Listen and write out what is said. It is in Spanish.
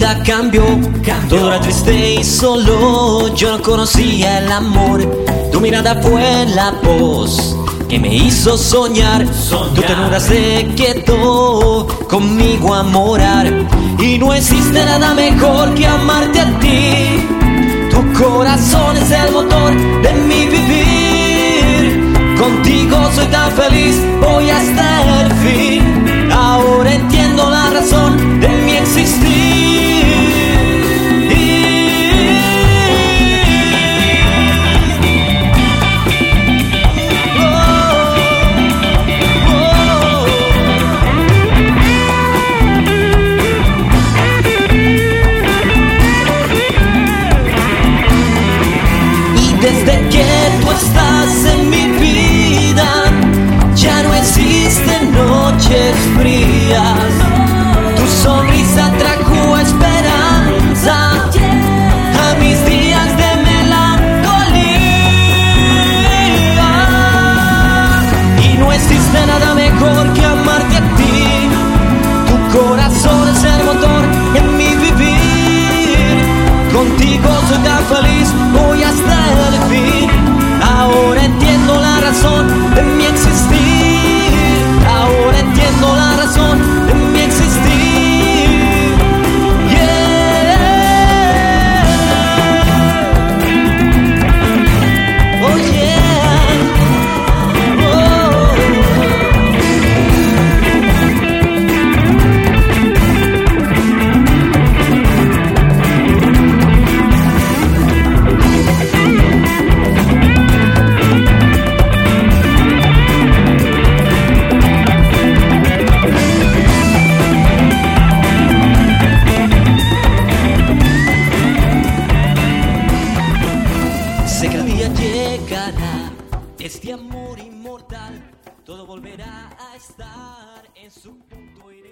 vida cambió, todo era triste y solo. Yo no conocía el amor. Tu mirada fue la voz que me hizo soñar. Tu ternura se quedó conmigo a morar. Y no existe nada mejor que amarte a ti. Tu corazón es el motor de mi vivir. Contigo soy tan feliz, voy hasta el fin. Ahora entiendo la razón de mi existir. Desde que tú estás en mi vida, ya no existen noches frías. Tu sonrisa trajo esperanza a mis días de melancolía. Y no existe nada mejor que amarte a ti. Tu corazón es el motor en mi vivir. Contigo soy tan feliz, voy hasta el fin. Ahora entiendo la razón de mi existir. Ahora entiendo la razón de mi existir. Yeah. Oh yeah. Oh. Sé que el día llegará, este amor inmortal, todo volverá a estar en su punto ideal.